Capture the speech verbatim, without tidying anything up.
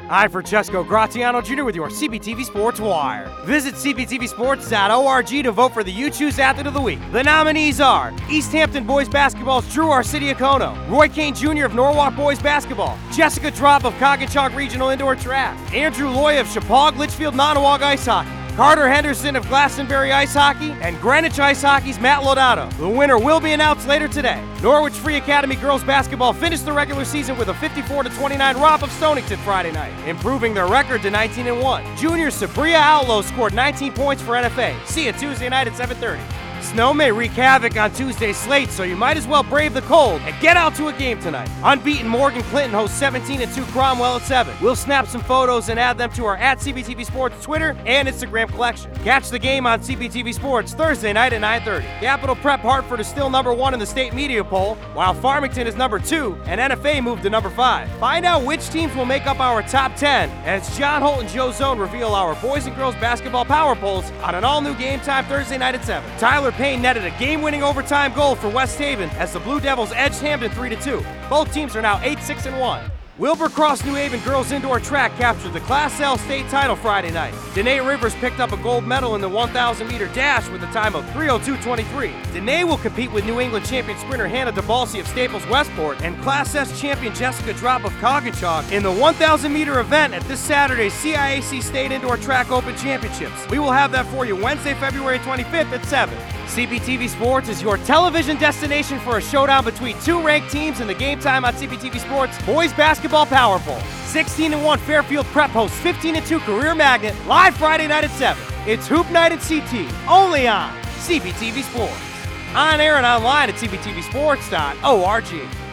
I'm Francesco Graziano Junior with your C B T V Sports Wire. Visit c b t v sports dot org to vote for the You Choose Athlete of the Week. The nominees are East Hampton Boys Basketball's Drew Arcidiacono, Roy Kane Junior of Norwalk Boys Basketball, Jessica Drop of Coggachog Regional Indoor Track, Andrew Loy of Chappaq Litchfield Nonawaga Ice Hockey, Carter Henderson of Glastonbury Ice Hockey, and Greenwich Ice Hockey's Matt Lodato. The winner will be announced later today. Norwich Free Academy Girls Basketball finished the regular season with a fifty-four to twenty-nine romp of Stonington Friday night, improving their record to nineteen and one. Junior Sabria Outlaw scored nineteen points for N F A. See you Tuesday night at seven thirty. Snow may wreak havoc on Tuesday's slate, so you might as well brave the cold and get out to a game tonight. Unbeaten Morgan Clinton hosts seventeen and two Cromwell at seven. We'll snap some photos and add them to our at C B T V Sports Twitter and Instagram collection. Catch the game on C B T V Sports Thursday night at nine thirty. Capital Prep Hartford is still number one in the state media poll, while Farmington is number two and N F A moved to number five. Find out which teams will make up our top ten as John Holt and Joe Zone reveal our boys and girls basketball power polls on an all-new Game Time Thursday night at seven. Tyler Payne netted a game-winning overtime goal for West Haven as the Blue Devils edged Hampton three to two. Both teams are now eight six and one. Wilbur Cross New Haven Girls Indoor Track captured the Class L state title Friday night. Danae Rivers picked up a gold medal in the one thousand meter dash with a time of three oh two twenty-three. Danae will compete with New England champion sprinter Hannah DeBalsi of Staples Westport and Class S champion Jessica Drop of Coggachog in the one thousand meter event at this Saturday's C I A C State Indoor Track Open Championships. We will have that for you Wednesday, February twenty-fifth at seven. C B T V Sports is your television destination for a showdown between two ranked teams in the Game Time on C B T V Sports Boys Basketball Power Poll. sixteen and one Fairfield Prep hosts fifteen and two Career Magnet live Friday night at seven. It's Hoop Night at C T, only on C B T V Sports. On air and online at c b t v sports dot org.